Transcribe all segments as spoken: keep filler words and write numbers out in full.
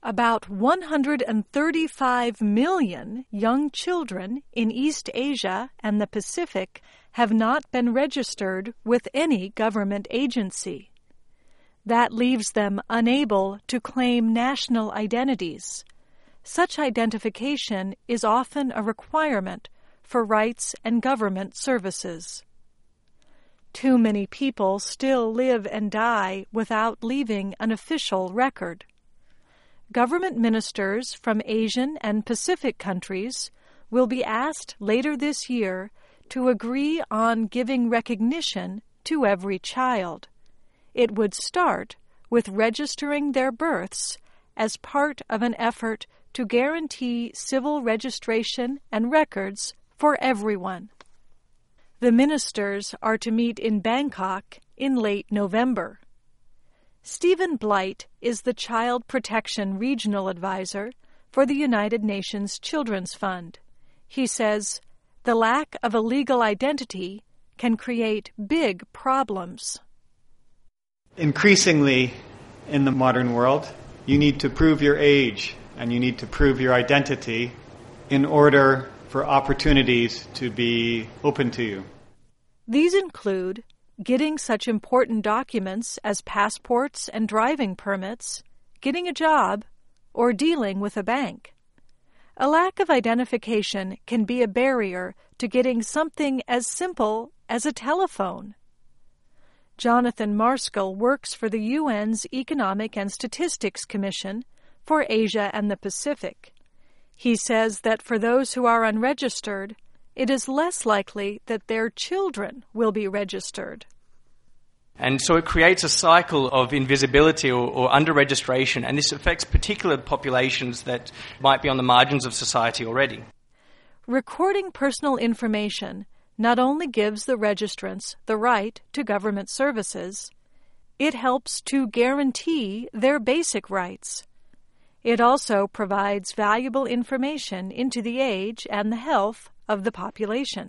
About one hundred thirty-five million young children in East Asia and the Pacific have not been registered with any government agency. That leaves them unable to claim national identities. Such identification is often a requirement for rights and government services. Too many people still live and die without leaving an official record. Government ministers from Asian and Pacific countries will be asked later this year to agree on giving recognition to every child. It would start with registering their births as part of an effort to guarantee civil registration and records for everyone. The ministers are to meet in Bangkok in late November. Stephen Blight is the Child Protection Regional Advisor for the United Nations Children's Fund. He says, the lack of a legal identity can create big problems. Increasingly, in the modern world, you need to prove your age and you need to prove your identity in order for opportunities to be open to you. These include getting such important documents as passports and driving permits, getting a job, or dealing with a bank. A lack of identification can be a barrier to getting something as simple as a telephone. Jonathan Marskell works for the U N's Economic and Statistics Commission for Asia and the Pacific. He says that for those who are unregistered, it is less likely that their children will be registered. And so it creates a cycle of invisibility or, or under-registration, and this affects particular populations that might be on the margins of society already. Recording personal information not only gives the registrants the right to government services, it helps to guarantee their basic rights. It also provides valuable information into the age and the health of the population.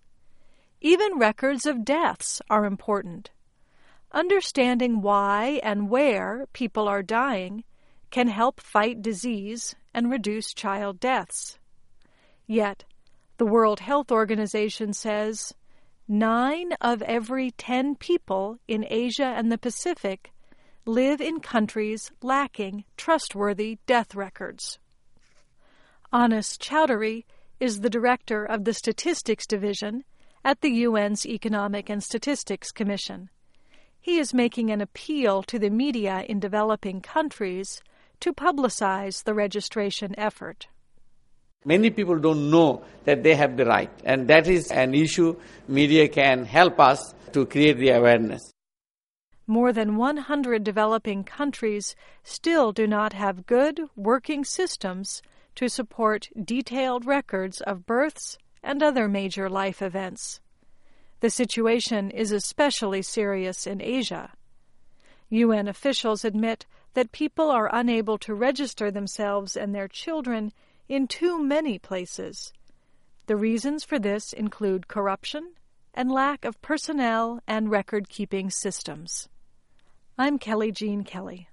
Even records of deaths are important. Understanding why and where people are dying can help fight disease and reduce child deaths. Yet, the World Health Organization says nine of every ten people in Asia and the Pacific live in countries lacking trustworthy death records. Anas Chowdhury is the director of the Statistics Division at the U N's Economic and Statistics Commission. He is making an appeal to the media in developing countries to publicize the registration effort. Many people don't know that they have the right, and that is an issue media can help us to create the awareness. More than one hundred developing countries still do not have good, working systems to support detailed records of births and other major life events. The situation is especially serious in Asia. U N officials admit that people are unable to register themselves and their children in too many places. The reasons for this include corruption and lack of personnel and record-keeping systems. I'm Kelly Jean Kelly.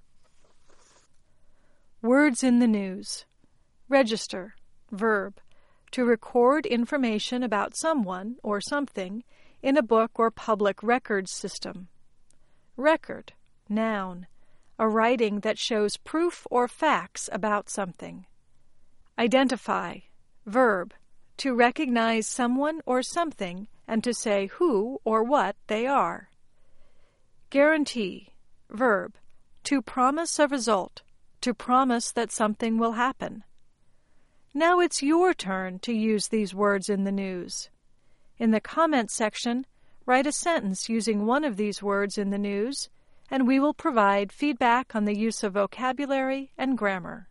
Words in the news. Register, verb, to record information about someone or something in a book or public records system. Record, noun, a writing that shows proof or facts about something. Identify, verb, to recognize someone or something and to say who or what they are. Guarantee, verb, to promise a result, to promise that something will happen. Now it's your turn to use these words in the news. In the comments section, write a sentence using one of these words in the news, and we will provide feedback on the use of vocabulary and grammar.